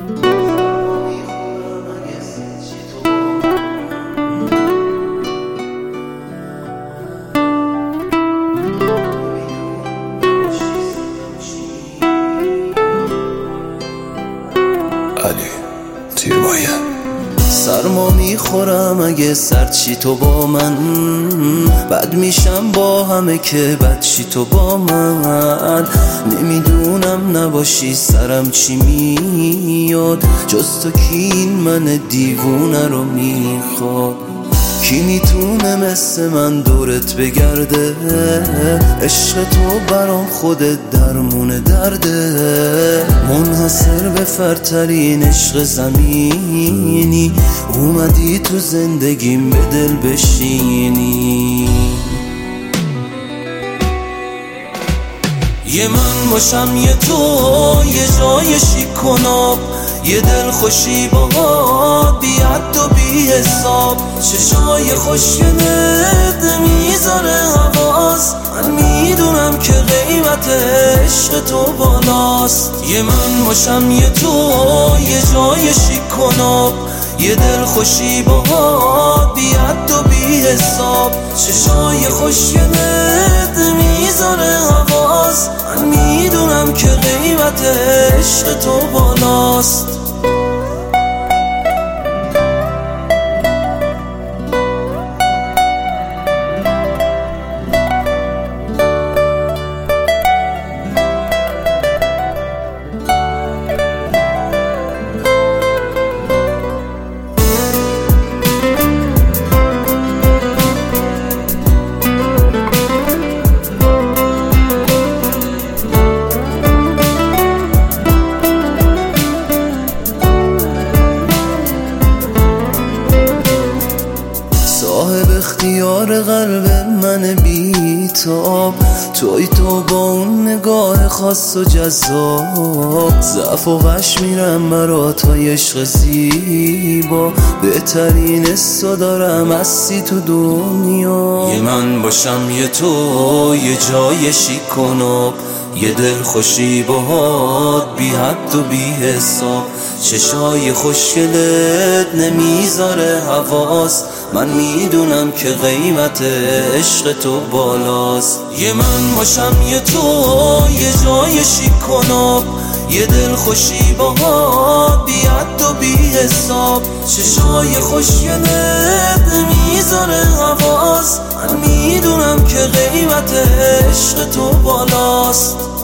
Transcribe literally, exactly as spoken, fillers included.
سرما میخورم اگه سرچی تو با من، بد میشم با همه که بدچی تو با من. نمیدونم نباشی سرم چی میاد، جز تو کی این من دیوونه رو میخواد؟ کی میتونه مثل من دورت بگرده؟ عشق تو برام خودت درمون درده. منحصر به فردترین عشق زمینی، اومدی تو زندگیم به دل بشینی. یه من باشم یه تو، یه جای شیکناب، یه دل خوشی باهات بی حد و بی حساب. چشای خوشگلت نمیذاره حواس، من میدونم که قیمت عشق تو بالاست. یه من باشم یه تو، یه جای شیکناب، یه دل خوشی باهات بی حد و بی حساب. چشای خوشگلت نمیذاره حواس، من میدونم که قیمت عشق تو بالاست. صاحب اختیار قلب من بیتاب، توی تو با اون نگاه خاص و جذاب. ضعف و غش میرم برا تا عشق زیبا، بهترین حسو دارم هستی تو دنیا. یه من باشم یه تو، یه جای شیکناب، یه دل خوشی باهات بی حد و بی حساب. چشای خوشگلت نمیذاره حواس، من میدونم که قیمت عشق تو بالاست. یه من باشم یه تو، یه جای شیکناب، یه دل خوشی باهات بی حد و بی حساب. چشای خوشگلت نمیذاره حواس، من میدونم که قیمت عشق تو بالاست.